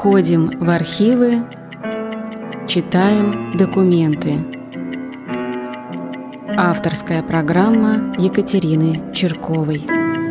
Ходим в архивы, читаем документы. Авторская программа Екатерины Чирковой.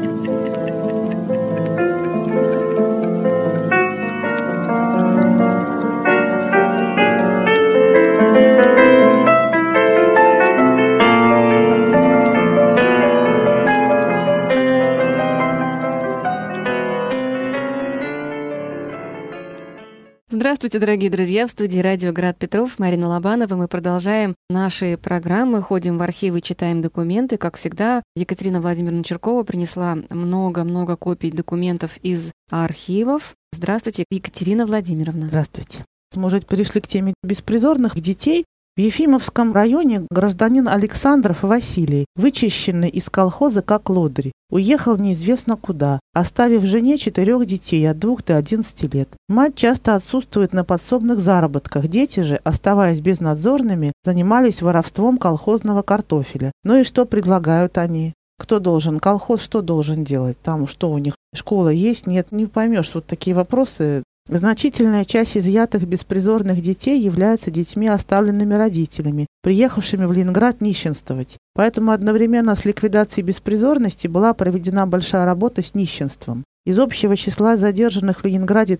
Здравствуйте, дорогие друзья! В студии радио «Град Петров» Марина Лобанова. Мы продолжаем наши программы, ходим в архивы, читаем документы. Как всегда, Екатерина Владимировна Чиркова принесла много-много копий документов из архивов. Здравствуйте, Екатерина Владимировна. Здравствуйте. Мы уже перешли к теме беспризорных детей. В Ефимовском районе гражданин Александров Василий, вычищенный из колхоза как лодырь, уехал неизвестно куда, оставив жене 4 детей от 2 до 11 лет. Мать часто отсутствует на подсобных заработках. Дети же, оставаясь безнадзорными, занимались воровством колхозного картофеля. Ну и что предлагают они? Кто должен? Колхоз что должен делать? Там что у них? Школа есть? Нет? Не поймешь. Вот такие вопросы. Значительная часть изъятых беспризорных детей является детьми, оставленными родителями, приехавшими в Ленинград нищенствовать. Поэтому одновременно с ликвидацией беспризорности была проведена большая работа с нищенством. Из общего числа задержанных в Ленинграде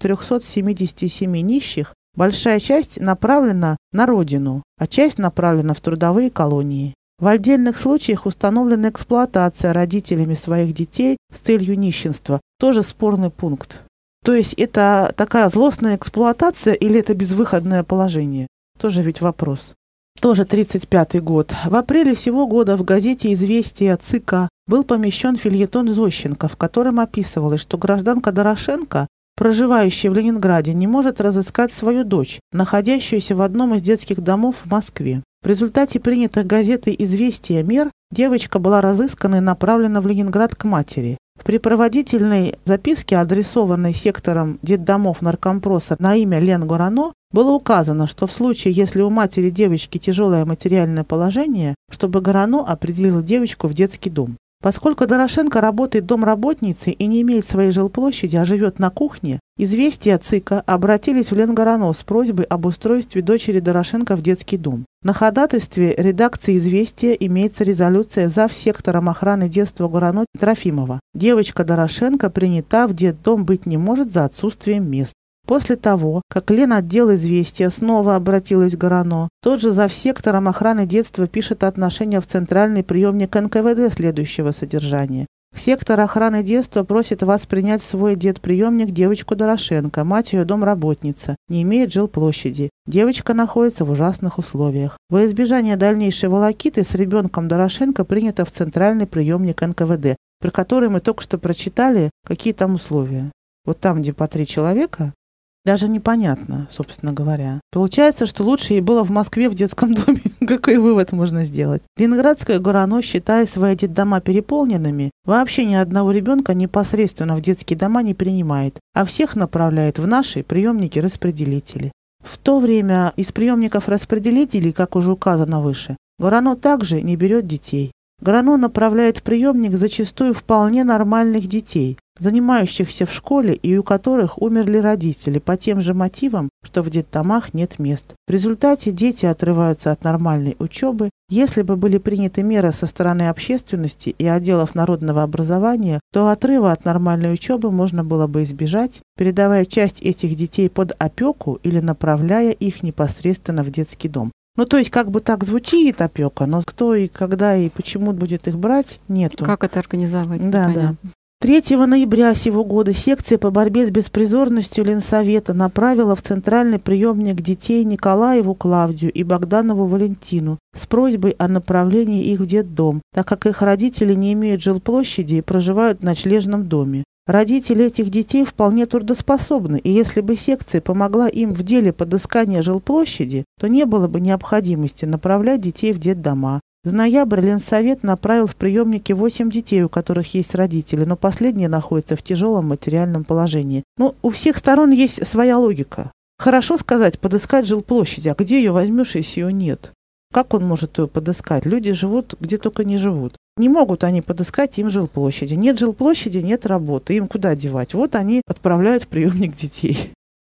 377 нищих большая часть направлена на родину, а часть направлена в трудовые колонии. В отдельных случаях установлена эксплуатация родителями своих детей с целью нищенства. Тоже спорный пункт. То есть это такая злостная эксплуатация или это безвыходное положение? Тоже ведь вопрос. Тоже 1935 год. В апреле сего года в газете «Известия» ЦК был помещен фельетон Зощенко, в котором описывалось, что гражданка Дорошенко, проживающая в Ленинграде, не может разыскать свою дочь, находящуюся в одном из детских домов в Москве. В результате принятых газетой «Известия» мер девочка была разыскана и направлена в Ленинград к матери. В припроводительной записке, адресованной сектором детдомов наркомпроса на имя Лен Горано, было указано, что в случае, если у матери девочки тяжелое материальное положение, чтобы Горано определила девочку в детский дом. Поскольку Дорошенко работает домработницей и не имеет своей жилплощади, а живет на кухне, «Известия» ЦИКа обратились в Лен Горано с просьбой об устройстве дочери Дорошенко в детский дом. На ходатайстве редакции «Известия» имеется резолюция завсектором охраны детства Горано Трофимова. Девочка Дорошенко принята в детдом быть не может за отсутствием мест. После того, как Ленотдел «Известия» снова обратилась к Горано, тот же завсектором охраны детства пишет отношение в центральный приемник НКВД следующего содержания. Сектор охраны детства просит вас принять в свой детприемник девочку Дорошенко, мать ее домработница, не имеет жилплощади. Девочка находится в ужасных условиях. Во избежание дальнейшей волокиты с ребенком Дорошенко принято в центральный приемник НКВД, про который мы только что прочитали, какие там условия. Вот там, где по 3 человека, даже непонятно, собственно говоря. Получается, что лучше ей было в Москве в детском доме. Какой вывод можно сделать? Ленинградское Горано, считая свои детдома переполненными, вообще ни одного ребенка непосредственно в детские дома не принимает, а всех направляет в наши приемники-распределители. В то время из приемников-распределителей, как уже указано выше, Горано также не берет детей. Горано направляет в приемник зачастую вполне нормальных детей, занимающихся в школе и у которых умерли родители по тем же мотивам, что в детдомах нет мест. В результате дети отрываются от нормальной учебы. Если бы были приняты меры со стороны общественности и отделов народного образования, то отрыва от нормальной учебы можно было бы избежать, передавая часть этих детей под опеку или направляя их непосредственно в детский дом. Ну, то есть, как бы так звучит опека, но кто и когда и почему будет их брать, нету. Как это организовать? Да. 3 ноября сего года секция по борьбе с беспризорностью Ленсовета направила в центральный приемник детей Николаеву Клавдию и Богданову Валентину с просьбой о направлении их в детдом, так как их родители не имеют жилплощади и проживают в ночлежном доме. Родители этих детей вполне трудоспособны, и если бы секция помогла им в деле подыскания жилплощади, то не было бы необходимости направлять детей в детдома. В ноябре Ленсовет направил в приемники 8 детей, у которых есть родители, но последние находятся в тяжелом материальном положении. Но у всех сторон есть своя логика. Хорошо сказать, подыскать жилплощадь, а где ее возьмешь, если ее нет? Как он может ее подыскать? Люди живут, где только не живут. Не могут они подыскать им жилплощади. Нет жилплощади, нет работы. Им куда девать? Вот они отправляют в приемник детей.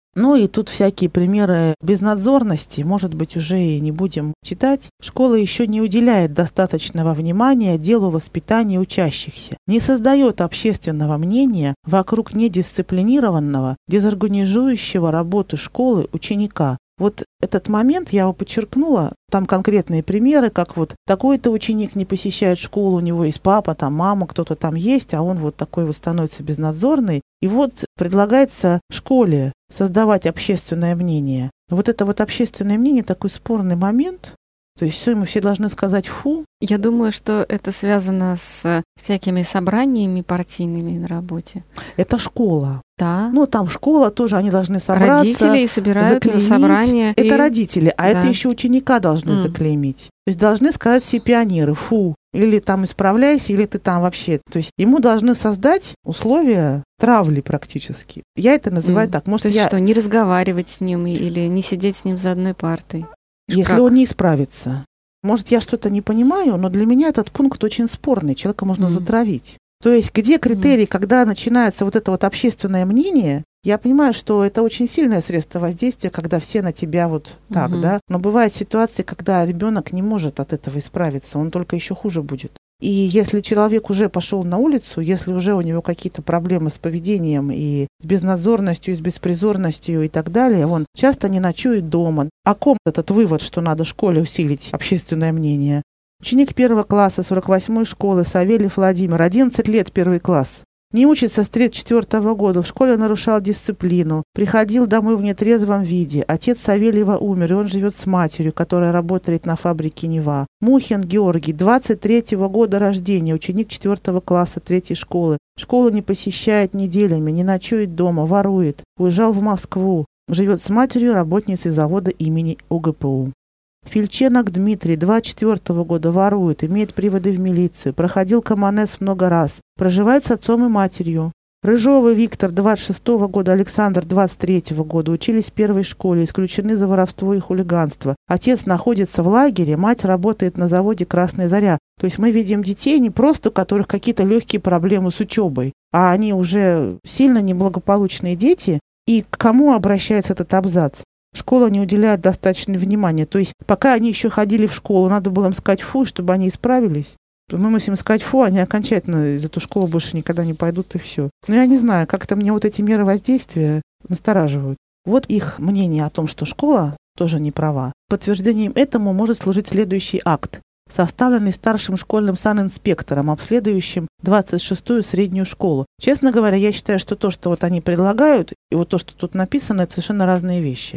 Ну и тут всякие примеры безнадзорности, может быть, уже и не будем читать. Школа еще не уделяет достаточного внимания делу воспитания учащихся, не создает общественного мнения вокруг недисциплинированного, дезорганизующего работу школы ученика. Вот этот момент я его подчеркнула, там конкретные примеры, как вот такой-то ученик не посещает школу, у него есть папа, там мама, кто-то там есть, а он вот такой вот становится безнадзорный. И вот предлагается школе создавать общественное мнение. Вот это вот общественное мнение такой спорный момент. То есть все, мы все должны сказать «фу». Я думаю, что это связано с всякими собраниями партийными на работе. Это школа. Да. Ну, там школа тоже, они должны собраться. Родители собирают на заклеймить. собрание. Это родители, а да. это еще ученика должны заклеймить. То есть должны сказать все пионеры «фу». Или там исправляйся, или ты там вообще. То есть ему должны создать условия травли практически. Я это называю так. Может, то есть что, не разговаривать с ним или не сидеть с ним за одной партой? Если он не исправится. Может, я что-то не понимаю, но для меня этот пункт очень спорный. Человека можно затравить. То есть где критерий, когда начинается вот это вот общественное мнение? Я понимаю, что это очень сильное средство воздействия, когда все на тебя вот так, да. Но бывают ситуации, когда ребенок не может от этого исправиться, он только еще хуже будет. И если человек уже пошел на улицу, если уже у него какие-то проблемы с поведением и с безнадзорностью, и с беспризорностью и так далее, он часто не ночует дома. О ком этот вывод, что надо школе усилить общественное мнение? Ученик 1 класса 48-й школы Савельев Владимир, 11 лет, 1 класс. Не учится с 1934 года, в школе нарушал дисциплину, приходил домой в нетрезвом виде. Отец Савельева умер, и он живет с матерью, которая работает на фабрике Нева. Мухин Георгий, 23-го года рождения, ученик 4 класса 3 школы. Школу не посещает неделями, не ночует дома, ворует. Уезжал в Москву, живет с матерью, работницей завода имени ОГПУ. Фельченок Дмитрий, 24 года, ворует, имеет приводы в милицию, проходил КМНС много раз, проживает с отцом и матерью. Рыжовый Виктор, 26 года, Александр, 23 года, учились в 1 школе, исключены за воровство и хулиганство. Отец находится в лагере, мать работает на заводе «Красная заря». То есть мы видим детей не просто, у которых какие-то легкие проблемы с учебой, а они уже сильно неблагополучные дети. И к кому обращается этот абзац? Школа не уделяет достаточно внимания. То есть пока они еще ходили в школу, надо было им сказать «фу», чтобы они исправились. Мы musим сказать «фу», они окончательно из эту школу больше никогда не пойдут, и все. Но я не знаю, как-то мне вот эти меры воздействия настораживают. Вот их мнение о том, что школа тоже не права. Подтверждением этому может служить следующий акт, составленный старшим школьным санинспектором, обследующим 26-ю среднюю школу. Честно говоря, я считаю, что то, что вот они предлагают, и вот то, что тут написано, это совершенно разные вещи.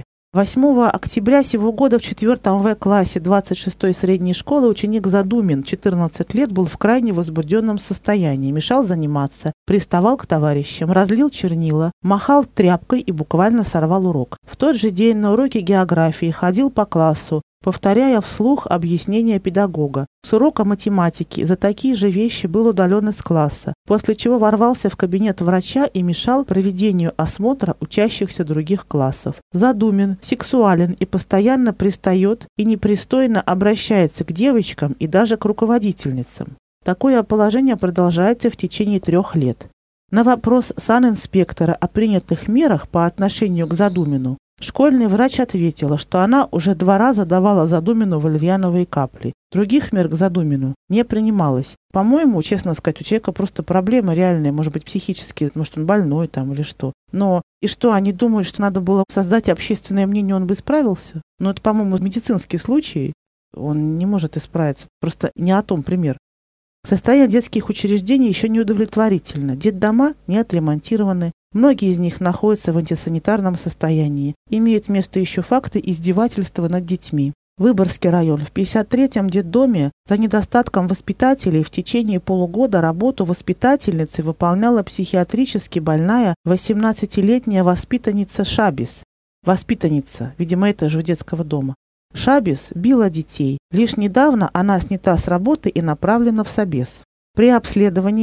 8 октября сего года в 4 В-классе 26-й средней школы ученик Задумин, 14 лет, был в крайне возбужденном состоянии, мешал заниматься, приставал к товарищам, разлил чернила, махал тряпкой и буквально сорвал урок. В тот же день на уроке географии ходил по классу, повторяя вслух объяснения педагога. С урока математики за такие же вещи был удален из класса, после чего ворвался в кабинет врача и мешал проведению осмотра учащихся других классов. Задумин, сексуален и постоянно пристает и непристойно обращается к девочкам и даже к руководительницам. Такое положение продолжается в течение 3 лет. На вопрос санинспектора о принятых мерах по отношению к Задумину школьный врач ответила, что она уже 2 раза давала Задумину валерьяновые капли. Других мер к Задумину не принималось. По-моему, честно сказать, у человека просто проблемы реальные, может быть, психические, может, он больной там или что. Но и что, они думают, что надо было создать общественное мнение, он бы исправился? Но это, по-моему, медицинский случай, он не может исправиться. Просто не о том пример. Состояние детских учреждений еще не удовлетворительно. Детдома не отремонтированы. Многие из них находятся в антисанитарном состоянии. Имеют место еще факты издевательства над детьми. Выборгский район. В 53-м детдоме за недостатком воспитателей в течение полугода работу воспитательницы выполняла психиатрически больная 18-летняя воспитанница Шабис. Воспитанница, видимо, это же у детского дома. Шабис била детей. Лишь недавно она снята с работы и направлена в собес. При обследовании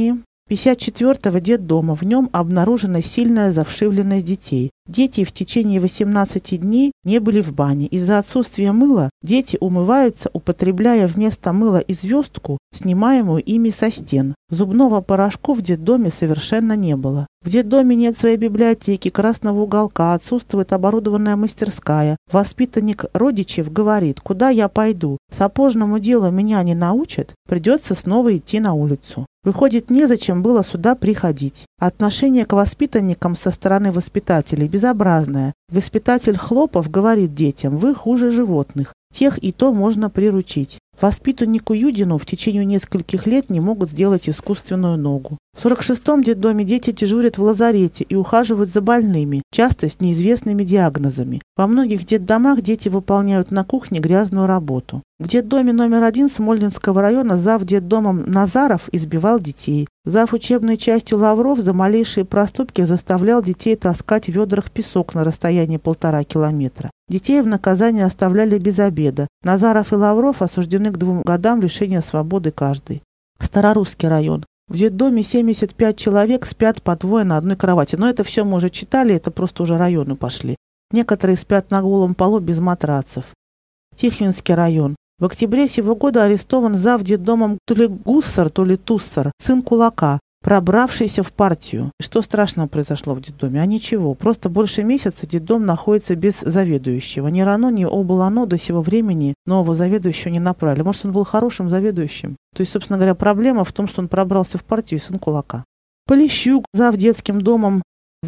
54-го детдома. В нем обнаружена сильная завшивленность детей. Дети в течение 18 дней не были в бане. Из-за отсутствия мыла дети умываются, употребляя вместо мыла и звездку, снимаемую ими со стен. Зубного порошка в детдоме совершенно не было. В детдоме нет своей библиотеки, красного уголка, отсутствует оборудованная мастерская. Воспитанник родичев говорит: «Куда я пойду? Сапожному делу меня не научат, придется снова идти на улицу». Выходит, незачем было сюда приходить. Отношение к воспитанникам со стороны воспитателей безобразное. Воспитатель Хлопов говорит детям: «Вы хуже животных, тех и то можно приручить». Воспитаннику Юдину в течение нескольких лет не могут сделать искусственную ногу. В 46-м детдоме дети дежурят в лазарете и ухаживают за больными, часто с неизвестными диагнозами. Во многих детдомах дети выполняют на кухне грязную работу. В детдоме номер 1 Смольнинского района зав. Детдомом Назаров избивал детей. Зав. Учебной частью Лавров за малейшие проступки заставлял детей таскать в ведрах песок на расстоянии 1,5 километра. Детей в наказание оставляли без обеда. Назаров и Лавров осуждены к 2 годам лишения свободы каждый. Старорусский район. В детдоме 75 человек спят по двое на одной кровати. Но это все мы уже читали, это просто уже районы пошли. Некоторые спят на голом полу без матрацев. Тихвинский район. В октябре сего года арестован зав. Детдомом то ли Гуссар, то ли Туссар, сын кулака, пробравшийся в партию. И что страшного произошло в детдоме? А ничего, просто больше месяца детдом находится без заведующего. Ни РАНО, ни облано до сего времени нового заведующего не направили. Может, он был хорошим заведующим? То есть, собственно говоря, проблема в том, что он пробрался в партию и сын кулака. Полищук, зав. Детским домом,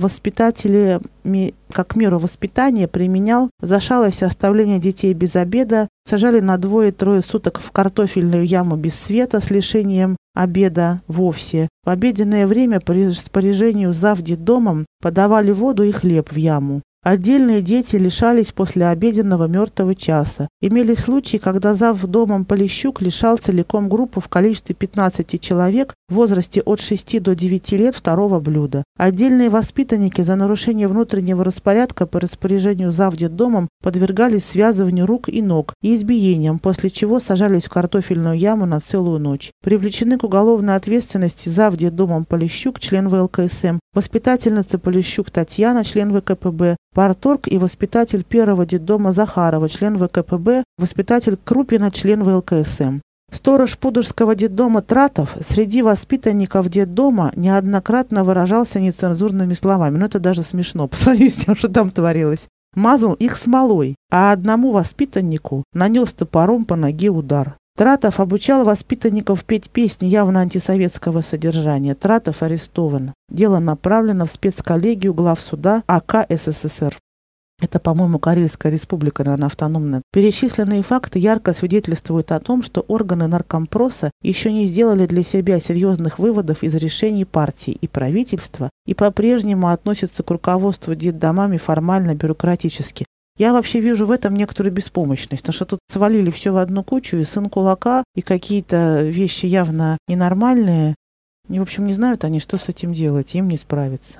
воспитателями как меру воспитания применял за шалость оставление детей без обеда, сажали на 2-3 суток в картофельную яму без света с лишением обеда вовсе. В обеденное время по распоряжению зав. Детдомом подавали воду и хлеб в яму. Отдельные дети лишались послеобеденного мертвого часа. Имели случаи, когда зав. Домом Полищук лишал целиком группу в количестве 15 человек в возрасте от 6 до 9 лет второго блюда. Отдельные воспитанники за нарушение внутреннего распорядка по распоряжению зав. Детдомом подвергались связыванию рук и ног и избиениям, после чего сажались в картофельную яму на целую ночь. Привлечены к уголовной ответственности зав. Детдомом Полищук, член ВЛКСМ, воспитательница Полищук Татьяна, член ВКПБ, парторг и воспитатель первого детдома Захарова, член ВКПБ, воспитатель Крупина, член ВЛКСМ. Сторож Пудожского детдома Тратов среди воспитанников детдома неоднократно выражался нецензурными словами. Но это даже смешно по сравнению с тем, что там творилось. Мазал их смолой, а одному воспитаннику нанес топором по ноге удар. Тратов обучал воспитанников петь песни явно антисоветского содержания. Тратов арестован. Дело направлено в спецколлегию главсуда АК СССР. Это, по-моему, Карельская республика, наверное, автономная. Перечисленные факты ярко свидетельствуют о том, что органы наркомпроса еще не сделали для себя серьезных выводов из решений партии и правительства и по-прежнему относятся к руководству детдомами формально-бюрократически. Я вообще вижу в этом некоторую беспомощность, потому что тут свалили все в одну кучу, и сын кулака, и какие-то вещи явно ненормальные. И, в общем, не знают они, что с этим делать, им не справиться.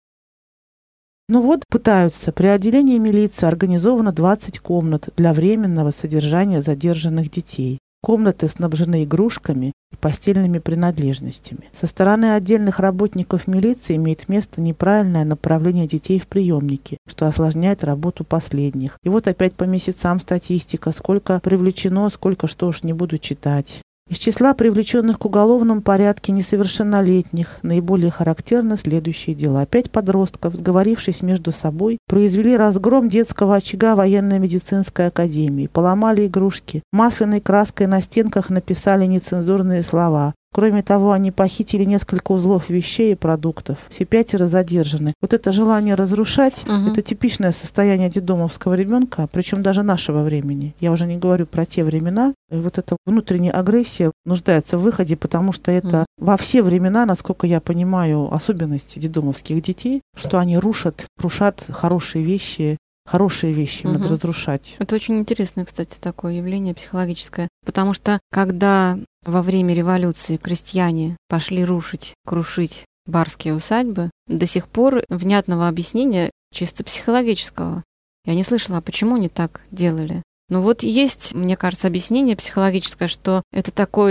Ну вот, пытаются. При отделении милиции организовано 20 комнат для временного содержания задержанных детей. Комнаты снабжены игрушками и постельными принадлежностями. Со стороны отдельных работников милиции имеет место неправильное направление детей в приемники, что осложняет работу последних. И вот опять по месяцам статистика, сколько привлечено, сколько что уж не буду читать. Из числа привлеченных к уголовному порядке несовершеннолетних наиболее характерны следующие дела. 5 подростков, сговорившись между собой, произвели разгром детского очага военно-медицинской академии, поломали игрушки, масляной краской на стенках написали нецензурные слова. Кроме того, они похитили несколько узлов вещей и продуктов. Все 5 задержаны. Вот это желание разрушать, это типичное состояние детдомовского ребенка, причем даже нашего времени. Я уже не говорю про те времена. И вот эта внутренняя агрессия нуждается в выходе, потому что это во все времена, насколько я понимаю, особенности детдомовских детей, что они крушат хорошие вещи надо разрушать. Это очень интересное, кстати, такое явление психологическое. Потому что когда во время революции крестьяне пошли крушить барские усадьбы, до сих пор внятного объяснения чисто психологического я не слышала, почему они так делали. Но вот есть, мне кажется, объяснение психологическое, что это такой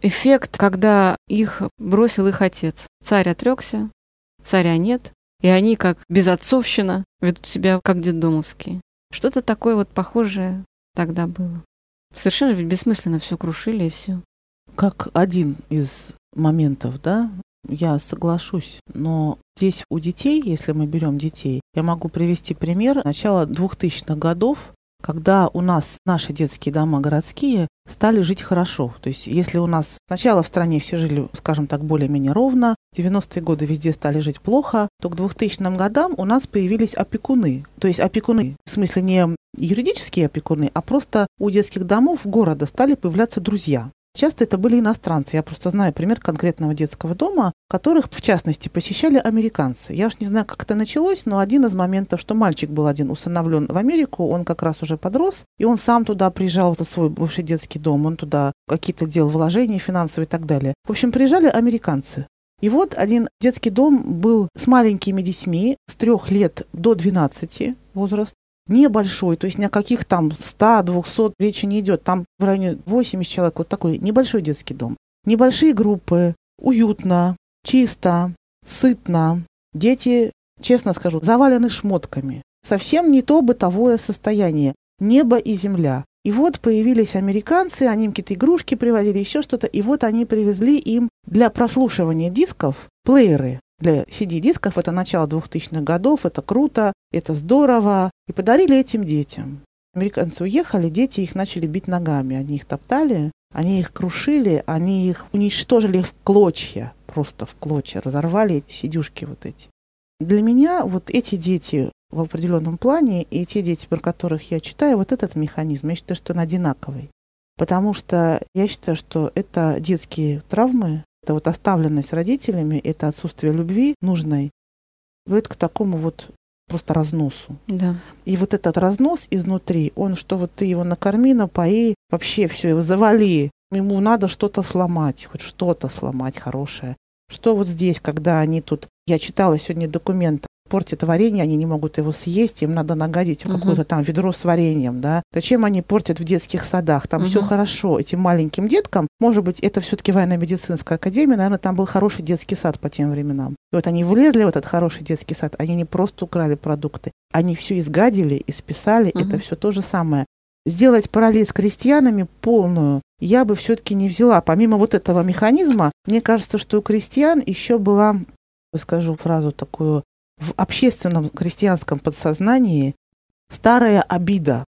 эффект, когда их бросил их отец. Царь отрекся, царя нет, и они, как безотцовщина, ведут себя как детдомовские. Что-то такое вот похожее тогда было. Совершенно ведь бессмысленно все крушили и все. Как один из моментов, да, я соглашусь, но здесь у детей, если мы берем детей, я могу привести пример начала 2000-х годов, когда у нас наши детские дома городские стали жить хорошо. То есть если у нас сначала в стране все жили, скажем так, более-менее ровно, в 90-е годы везде стали жить плохо, то к 2000 годам у нас появились опекуны. То есть опекуны, в смысле не юридические опекуны, а просто у детских домов города стали появляться друзья. Часто это были иностранцы. Я просто знаю пример конкретного детского дома, которых, в частности, посещали американцы. Я уж не знаю, как это началось, но один из моментов, что мальчик был один усыновлен в Америку, он как раз уже подрос, и он сам туда приезжал, в этот свой бывший детский дом, он туда какие-то делал вложения финансовые и так далее. В общем, приезжали американцы. И вот один детский дом был с маленькими детьми с 3 лет до 12 возраст. Небольшой, то есть ни о каких там 100-200 речи не идет. Там в районе 80 человек, вот такой небольшой детский дом. Небольшие группы, уютно, чисто, сытно. Дети, честно скажу, завалены шмотками. Совсем не то бытовое состояние. Небо и земля. И вот появились американцы, они им какие-то игрушки привозили, еще что-то. И вот они привезли им для прослушивания дисков плееры. Для CD-дисков, это начало 2000-х годов, это круто, это здорово. И подарили этим детям. Американцы уехали, дети их начали бить ногами. Они их топтали, они их крушили, они их уничтожили в клочья, просто в клочья, разорвали эти сидюшки вот эти. Для меня вот эти дети в определенном плане и те дети, про которых я читаю, вот этот механизм, я считаю, что он одинаковый. Потому что я считаю, что это детские травмы, это вот оставленность родителями, это отсутствие любви нужной, ведет к такому вот просто разносу. Да. И вот этот разнос изнутри, он, что вот ты его накорми, напои, вообще все, его завали. Ему надо что-то сломать, хоть что-то сломать хорошее. Что вот здесь, когда они тут... Я читала сегодня документ, портят варенье, они не могут его съесть, им надо нагадить в какое-то там ведро с вареньем, да. Зачем они портят в детских садах? Там все хорошо. Этим маленьким деткам, может быть, это все-таки военно-медицинская академия, наверное, там был хороший детский сад по тем временам. И вот они влезли в этот хороший детский сад, они не просто украли продукты, они все изгадили, исписали, это все то же самое. Сделать параллель с крестьянами полную я бы все-таки не взяла. Помимо вот этого механизма, мне кажется, что у крестьян еще была, скажу фразу такую, в общественном крестьянском подсознании старая обида.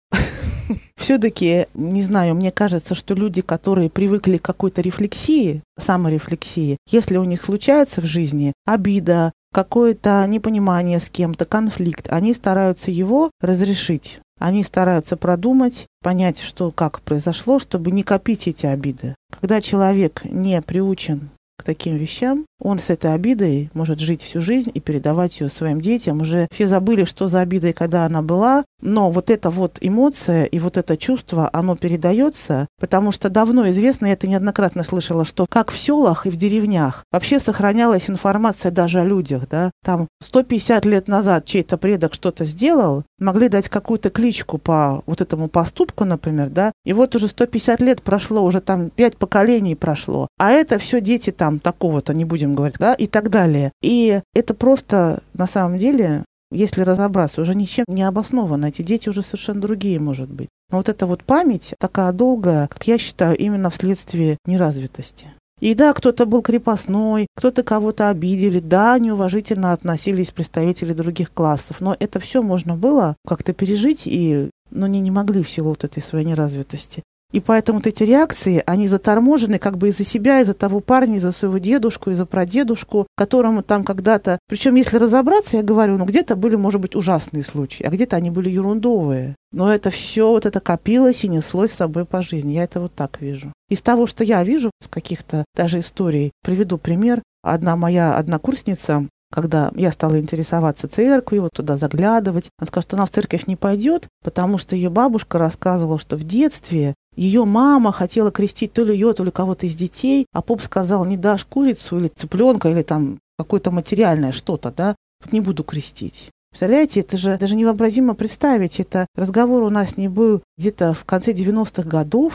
Все-таки, не знаю, мне кажется, что люди, которые привыкли к какой-то рефлексии, саморефлексии, если у них случается в жизни обида, какое-то непонимание с кем-то, конфликт, они стараются его разрешить. Они стараются продумать, понять, что как произошло, чтобы не копить эти обиды. Когда человек не приучен к таким вещам, он с этой обидой может жить всю жизнь и передавать ее своим детям. Уже все забыли, что за обида и когда она была, но вот эта вот эмоция и вот это чувство, оно передается, потому что давно известно, я это неоднократно слышала, что как в селах и в деревнях вообще сохранялась информация даже о людях, да, там 150 лет назад чей-то предок что-то сделал, могли дать какую-то кличку по вот этому поступку, например, да, и вот уже 150 лет прошло, уже там 5 поколений прошло, а это все дети там такого-то, не будем говорить, да, и так далее. И это просто, на самом деле, если разобраться, уже ничем не обосновано. Эти дети уже совершенно другие, может быть. Но вот эта вот память такая долгая, как я считаю, именно вследствие неразвитости. И да, кто-то был крепостной, кто-то кого-то обидели, да, неуважительно относились представители других классов, но это все можно было как-то пережить, и, но они не могли в силу вот этой своей неразвитости. И поэтому вот эти реакции, они заторможены как бы из-за себя, из-за того парня, из-за своего дедушку, из-за прадедушку, которому там когда-то... Причем, если разобраться, я говорю, ну где-то были, может быть, ужасные случаи, а где-то они были ерундовые. Но это все вот это копилось и неслось с собой по жизни. Я это вот так вижу. Из того, что я вижу, с каких-то даже историй, приведу пример. Одна моя однокурсница, когда я стала интересоваться церковью, вот туда заглядывать, она сказала, что она в церковь не пойдет, потому что ее бабушка рассказывала, что в детстве ее мама хотела крестить то ли ее, то ли кого-то из детей, а поп сказал, не дашь курицу или цыпленка, или там какое-то материальное что-то, да, вот не буду крестить. Представляете, это же даже невообразимо представить. Это разговор у нас не был где-то в конце 90-х годов,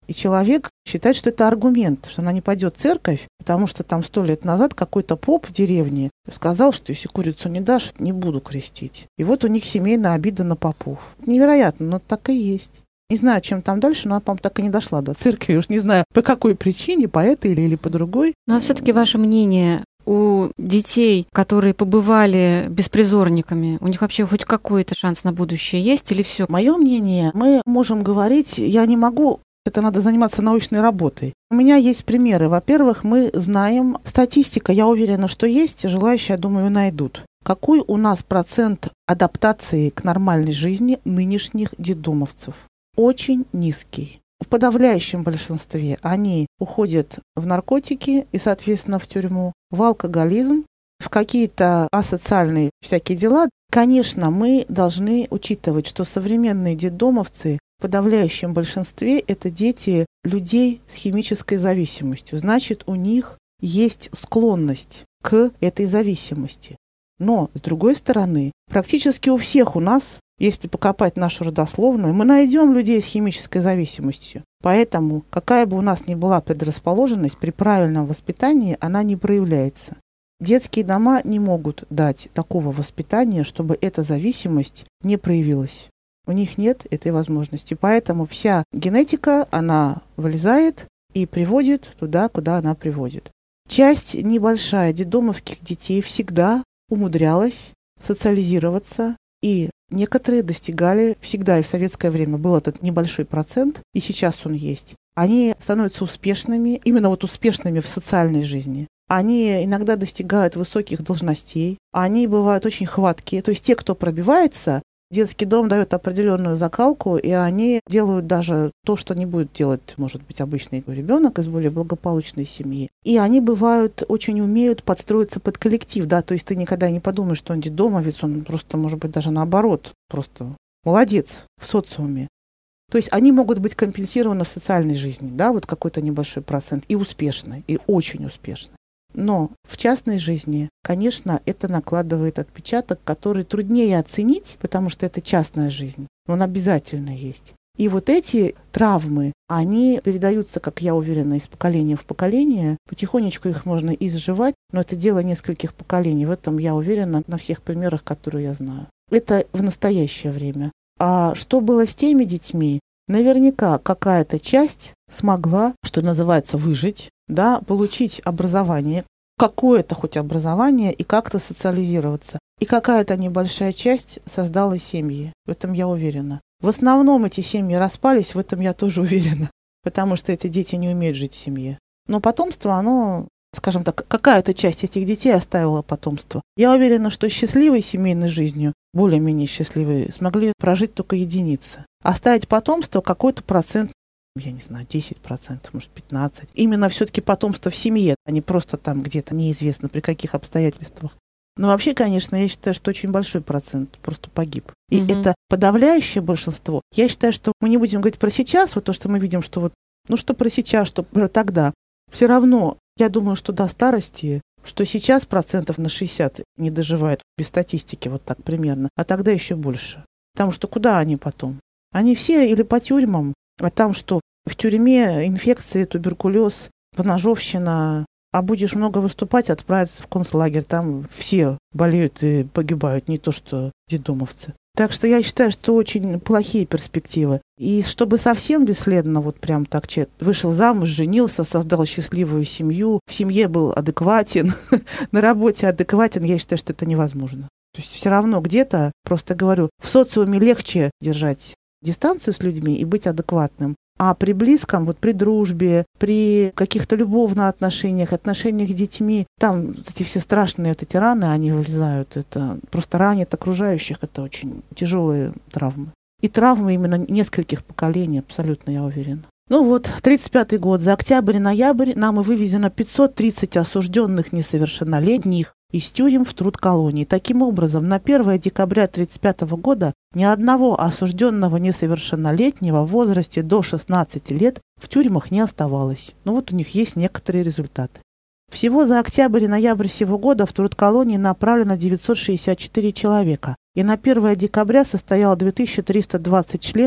И человек считает, что это аргумент, что она не пойдет в церковь, потому что там 100 лет назад какой-то поп в деревне сказал, что если курицу не дашь, не буду крестить. И вот у них семейная обида на попов. Невероятно, но так и есть. Не знаю, чем там дальше, но она, по-моему, так и не дошла до церкви. Уж не знаю, по какой причине, по этой или по другой. Ну а все-таки ваше мнение, у детей, которые побывали беспризорниками, у них вообще хоть какой-то шанс на будущее есть или все? Мое мнение, мы можем говорить, я не могу, это надо заниматься научной работой. У меня есть примеры. Во-первых, мы знаем, статистика, я уверена, что есть, желающие, я думаю, найдут. Какой у нас процент адаптации к нормальной жизни нынешних детдомовцев? Очень низкий. В подавляющем большинстве они уходят в наркотики и, соответственно, в тюрьму, в алкоголизм, в какие-то асоциальные всякие дела. Конечно, мы должны учитывать, что современные детдомовцы в подавляющем большинстве это дети людей с химической зависимостью. Значит, у них есть склонность к этой зависимости. Но, с другой стороны, практически у всех у нас, если покопать нашу родословную, мы найдем людей с химической зависимостью. Поэтому, какая бы у нас ни была предрасположенность, при правильном воспитании она не проявляется. Детские дома не могут дать такого воспитания, чтобы эта зависимость не проявилась. У них нет этой возможности. Поэтому вся генетика, она вылезает и приводит туда, куда она приводит. Часть небольшая детдомовских детей всегда умудрялась социализироваться, и некоторые достигали, всегда и в советское время был этот небольшой процент, и сейчас он есть. Они становятся успешными, именно вот успешными в социальной жизни. Они иногда достигают высоких должностей, они бывают очень хваткие. То есть те, кто пробивается, детский дом дает определенную закалку, и они делают даже то, что не будет делать, может быть, обычный ребенок из более благополучной семьи. И они бывают, очень умеют подстроиться под коллектив, да, то есть ты никогда не подумаешь, что он детдомовец, он просто, может быть, даже наоборот, просто молодец в социуме. То есть они могут быть компенсированы в социальной жизни, да, вот какой-то небольшой процент, и успешны, и очень успешны. Но в частной жизни, конечно, это накладывает отпечаток, который труднее оценить, потому что это частная жизнь, но он обязательно есть. И вот эти травмы, они передаются, как я уверена, из поколения в поколение. Потихонечку их можно изживать, но это дело нескольких поколений. В этом я уверена на всех примерах, которые я знаю. Это в настоящее время. А что было с теми детьми? Наверняка какая-то часть смогла, что называется, выжить, да, получить образование, какое-то хоть образование и как-то социализироваться. И какая-то небольшая часть создала семьи. В этом я уверена. В основном эти семьи распались, в этом я тоже уверена, потому что эти дети не умеют жить в семье. Но потомство, оно, скажем так, какая-то часть этих детей оставила потомство. Я уверена, что счастливой семейной жизнью, более-менее счастливой, смогли прожить только единицы. Оставить потомство какой-то процент, я не знаю, 10%, может 15%. Именно все-таки потомство в семье, а не просто там где-то неизвестно при каких обстоятельствах. Но вообще, конечно, я считаю, что очень большой процент просто погиб. И это подавляющее большинство. Я считаю, что мы не будем говорить про сейчас, вот то, что мы видим, что вот, ну что про сейчас, что про тогда. Все равно, я думаю, что до старости, что сейчас процентов на 60 не доживают без статистики, вот так примерно, а тогда еще больше. Потому что куда они потом? Они все или по тюрьмам, а там что? В тюрьме инфекции, туберкулез, поножовщина. А будешь много выступать, отправятся в концлагерь. Там все болеют и погибают, не то что детдомовцы. Так что я считаю, что очень плохие перспективы. И чтобы совсем бесследно, вот прям так человек вышел замуж, женился, создал счастливую семью, в семье был адекватен, на работе адекватен, я считаю, что это невозможно. То есть все равно где-то, просто говорю, в социуме легче держать дистанцию с людьми и быть адекватным. А при близком, вот при дружбе, при каких-то любовных отношениях, отношениях с детьми, там эти все страшные вот эти раны, они вылезают. Это просто ранит окружающих, это очень тяжелые травмы. И травмы именно нескольких поколений, абсолютно я уверена. Ну вот, 1935 год, за октябрь и ноябрь нам и вывезено 530 осужденных несовершеннолетних из тюрем в трудколонии. Таким образом, на 1 декабря 1935 года ни одного осужденного несовершеннолетнего в возрасте до 16 лет в тюрьмах не оставалось. Но вот у них есть некоторые результаты. Всего за октябрь и ноябрь сего года в трудколонии направлено 964 человека. И на 1 декабря состояло 2320 членов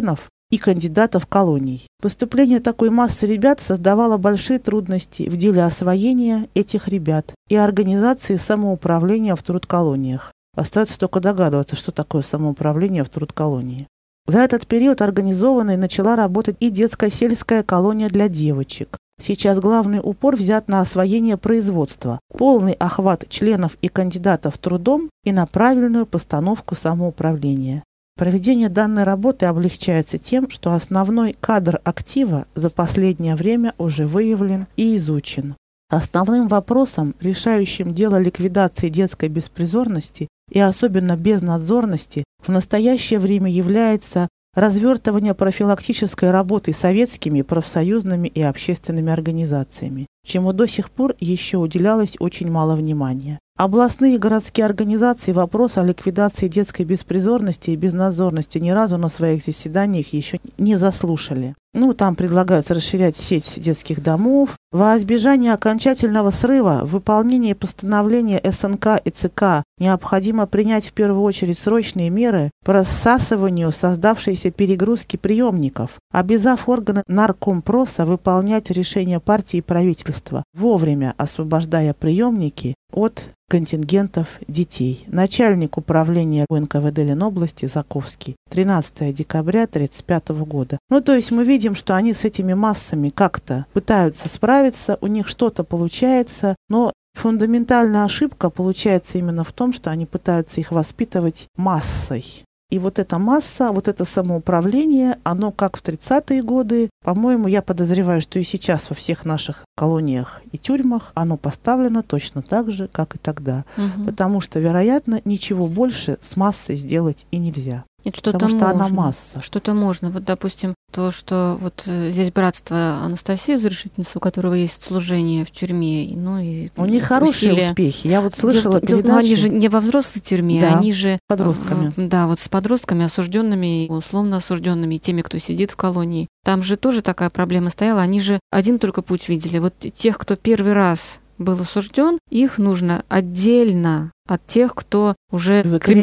и кандидатов колоний. Поступление такой массы ребят создавало большие трудности в деле освоения этих ребят и организации самоуправления в трудколониях. Остается только догадываться, что такое самоуправление в трудколонии. За этот период организованной начала работать и детская сельская колония для девочек. Сейчас главный упор взят на освоение производства, полный охват членов и кандидатов трудом и на правильную постановку самоуправления. Проведение данной работы облегчается тем, что основной кадр актива за последнее время уже выявлен и изучен. Основным вопросом, решающим дело ликвидации детской беспризорности и особенно безнадзорности, в настоящее время является развертывание профилактической работы советскими, профсоюзными и общественными организациями, чему до сих пор еще уделялось очень мало внимания. Областные и городские организации вопрос о ликвидации детской беспризорности и безнадзорности ни разу на своих заседаниях еще не заслушали. Там предлагается расширять сеть детских домов. Во избежание окончательного срыва в выполнении постановления СНК и ЦК необходимо принять в первую очередь срочные меры по рассасыванию создавшейся перегрузки приемников, обязав органы наркомпроса выполнять решения партии и правительства, вовремя освобождая приемники от контингентов детей. Начальник управления УНКВД Ленобласти Заковский, 13 декабря 1935 года. То есть мы видим, что они с этими массами как-то пытаются справиться, у них что-то получается, но фундаментальная ошибка получается именно в том, что они пытаются их воспитывать массой. И вот эта масса, вот это самоуправление, оно как в 30-е годы, по-моему, я подозреваю, что и сейчас во всех наших колониях и тюрьмах оно поставлено точно так же, как и тогда. Потому что, вероятно, ничего больше с массой сделать и нельзя. Потому что она масса. Что-то можно. Допустим, то, что здесь братство Анастасии Разрешительницы, у которого есть служение в тюрьме. И у них хорошие успехи. Я слышала передачи. Они же не во взрослой тюрьме, да, они же подростками. С подростками, осужденными, условно осужденными, и теми, кто сидит в колонии. Там же тоже такая проблема стояла. Они же один только путь видели. Тех, кто первый раз был осужден, их нужно отдельно от тех, кто уже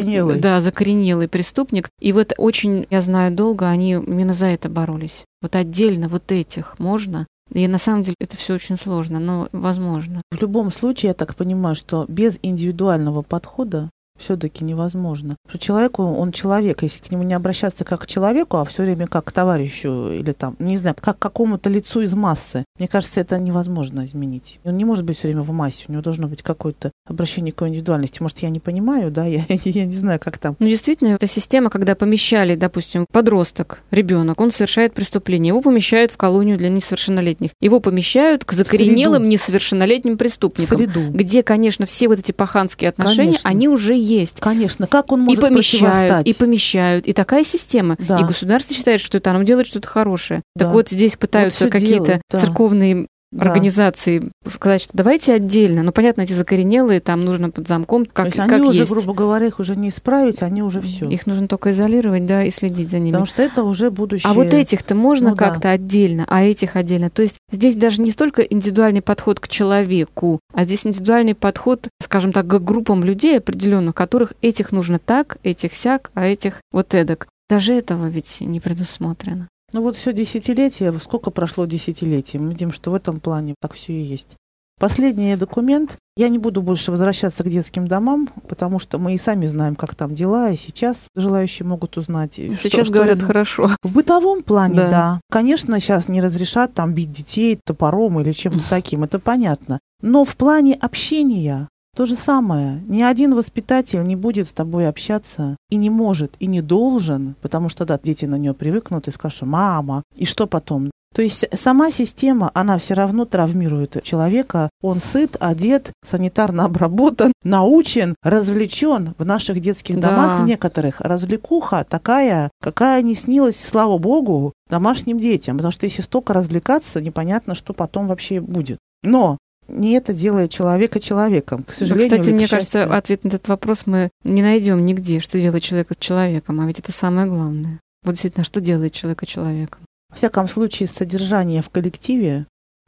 закоренелый преступник. И очень, я знаю, долго они именно за это боролись. Отдельно этих можно. И на самом деле это все очень сложно, но возможно. В любом случае, я так понимаю, что без индивидуального подхода все-таки невозможно. Что человеку, он человек, если к нему не обращаться как к человеку, а все время как к товарищу или не знаю, как к какому-то лицу из массы, мне кажется, это невозможно изменить. Он не может быть все время в массе, у него должно быть какое-то обращение к индивидуальности. Может, я не понимаю, да, я не знаю, как там. Действительно, эта система, когда помещали, допустим, подросток, ребенок, он совершает преступление, его помещают в колонию для несовершеннолетних, его помещают к закоренелым несовершеннолетним преступникам, где, конечно, все эти паханские отношения, они уже есть. Конечно. Как он может противостать? И помещают. И такая система. Да. И государство считает, что оно делает что-то хорошее. Да. Так здесь пытаются какие-то церковные организации сказать, что давайте отдельно. Понятно, эти закоренелые, там нужно под замком, как есть. Они уже, грубо говоря, их уже не исправить, они уже все. Их нужно только изолировать, и следить за ними. Потому что это уже будущее. А этих-то можно как-то отдельно, а этих отдельно. То есть здесь даже не столько индивидуальный подход к человеку, а здесь индивидуальный подход, скажем так, к группам людей определенных, которых этих нужно так, этих сяк, а этих эдак. Даже этого ведь не предусмотрено. Все десятилетия, сколько прошло десятилетий, мы видим, что в этом плане так все и есть. Последний документ. Я не буду больше возвращаться к детским домам, потому что мы и сами знаем, как там дела, и сейчас желающие могут узнать. Сейчас говорят хорошо. В бытовом плане, да. Конечно, сейчас не разрешат бить детей топором или чем-то таким, это понятно. Но в плане общения то же самое. Ни один воспитатель не будет с тобой общаться и не может, и не должен, потому что дети на нее привыкнут и скажут: «Мама». И что потом? То есть сама система, она все равно травмирует человека. Он сыт, одет, санитарно обработан, научен, развлечен. В наших детских домах, в некоторых, развлекуха такая, какая не снилась, слава богу, домашним детям. Потому что если столько развлекаться, непонятно, что потом вообще будет. Но не это делает человека человеком, к сожалению. Кстати, мне кажется, ответ на этот вопрос мы не найдем нигде, что делает человека человеком, а ведь это самое главное. Действительно, что делает человека человеком? Во всяком случае, содержание в коллективе,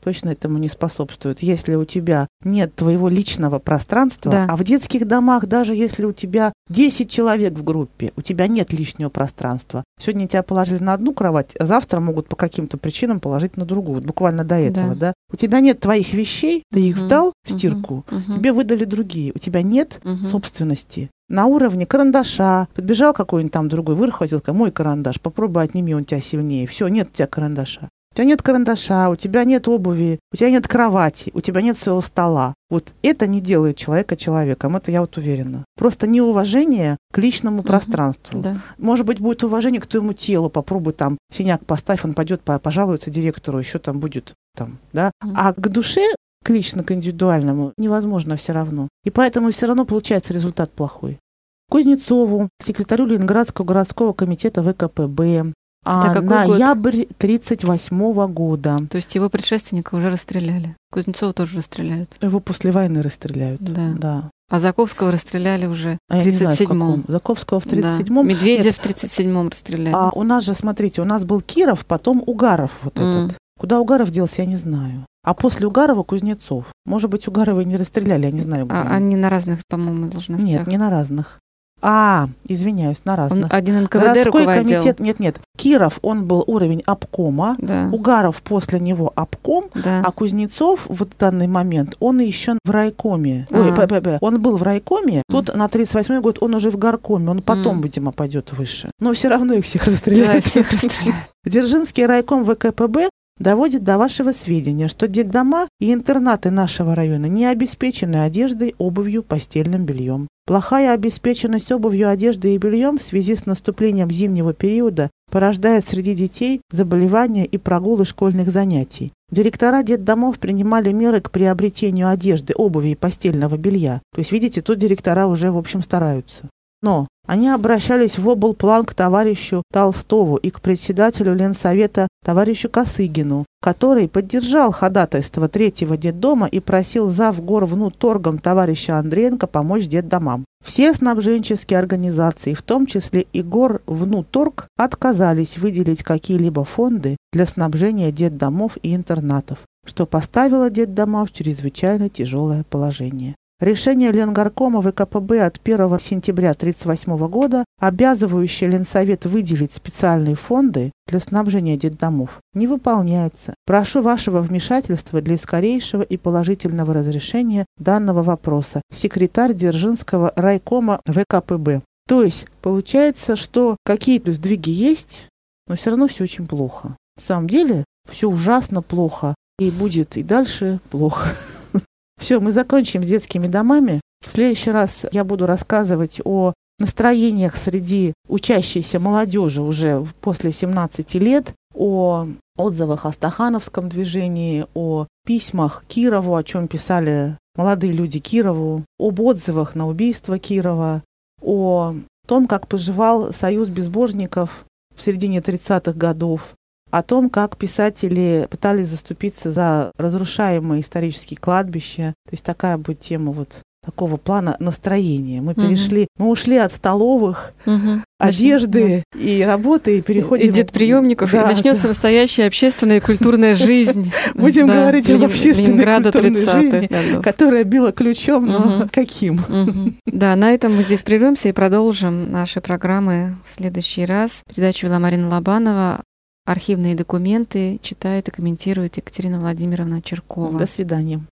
точно этому не способствует. Если у тебя нет твоего личного пространства, Да. а в детских домах, даже если у тебя 10 человек в группе, у тебя нет лишнего пространства. Сегодня тебя положили на одну кровать, а завтра могут по каким-то причинам положить на другую. Вот буквально до этого, да? У тебя нет твоих вещей, ты их сдал в стирку, тебе выдали другие. У тебя нет собственности. На уровне карандаша. Подбежал какой-нибудь там другой, выхватил мой карандаш, попробуй отними, он тебя сильнее. Все, нет у тебя карандаша. У тебя нет карандаша, у тебя нет обуви, у тебя нет кровати, у тебя нет своего стола. Вот это не делает человека человеком, это я вот уверена. Просто неуважение к личному пространству. Да. Может быть, будет уважение к твоему телу, попробуй там синяк поставь, он пойдет, пожалуется директору, еще там будет там, да. А к душе, к лично, к индивидуальному невозможно все равно. И поэтому все равно получается результат плохой. Кузнецову, секретарю Ленинградского городского комитета ВКПБ, ноябрь 1938 года. То есть его предшественника уже расстреляли. Кузнецова тоже расстреляют. Его после войны расстреляют. Да. А Заковского расстреляли уже в 1937-м. Заковского в 1937-м. Да. Медведя в 1937-м расстреляли. А у нас же, смотрите, у нас был Киров, потом Угаров вот этот. Куда Угаров делся, я не знаю. А после Угарова Кузнецов. Может быть, Угарова и не расстреляли, я не знаю. Где они на разных, по-моему, должностях. Нет, не на разных. Извиняюсь, на разных. Он один НКВД Городской руководил. комитет, нет. Киров, он был уровень обкома, да. Угаров после него обком, да. а Кузнецов в данный момент, он еще в райкоме. Он был в райкоме, тут на 38-й год он уже в горкоме, он потом, видимо, пойдет выше. Но все равно их всех расстреляют. Да, всех расстреляют. Дзержинский райком ВКПБ доводит до вашего сведения, что детдома и интернаты нашего района не обеспечены одеждой, обувью, постельным бельем. Плохая обеспеченность обувью, одеждой и бельем в связи с наступлением зимнего периода порождает среди детей заболевания и прогулы школьных занятий. Директора детдомов принимали меры к приобретению одежды, обуви и постельного белья. То есть, видите, тут директора уже, в общем, стараются. Но они обращались в облплан к товарищу Толстову и к председателю Ленсовета товарищу Косыгину, который поддержал ходатайство третьего детдома и просил завгорвнуторгом товарища Андреенко помочь детдомам. Все снабженческие организации, в том числе и Горвнуторг, отказались выделить какие-либо фонды для снабжения детдомов и интернатов, что поставило детдома в чрезвычайно тяжелое положение. Решение Ленгоркома ВКПБ от 1 сентября 1938 года, обязывающее Ленсовет выделить специальные фонды для снабжения детдомов, не выполняется. Прошу вашего вмешательства для скорейшего и положительного разрешения данного вопроса. Секретарь Дзержинского райкома ВКПБ. То есть, получается, что какие-то сдвиги есть, но все равно все очень плохо. На самом деле, все ужасно плохо, и будет и дальше плохо. Все, мы закончим с детскими домами. В следующий раз я буду рассказывать о настроениях среди учащейся молодежи уже после 17 лет, о отзывах о стахановском движении, о письмах Кирову, о чем писали молодые люди Кирову, об отзывах на убийство Кирова, о том, как поживал Союз безбожников в середине 30-х годов, о том, как писатели пытались заступиться за разрушаемые исторические кладбища. То есть такая будет тема вот такого плана настроения. Мы ушли от столовых, одежды и работы, и переходим... И детприемников, и начнется настоящая общественная и культурная жизнь. Будем говорить об общественной культурной жизни, которая била ключом, но каким? Да, на этом мы здесь прервемся и продолжим наши программы в следующий раз. Передачу вела Марина Лобанова. Архивные документы читает и комментирует Екатерина Владимировна Черкова. До свидания.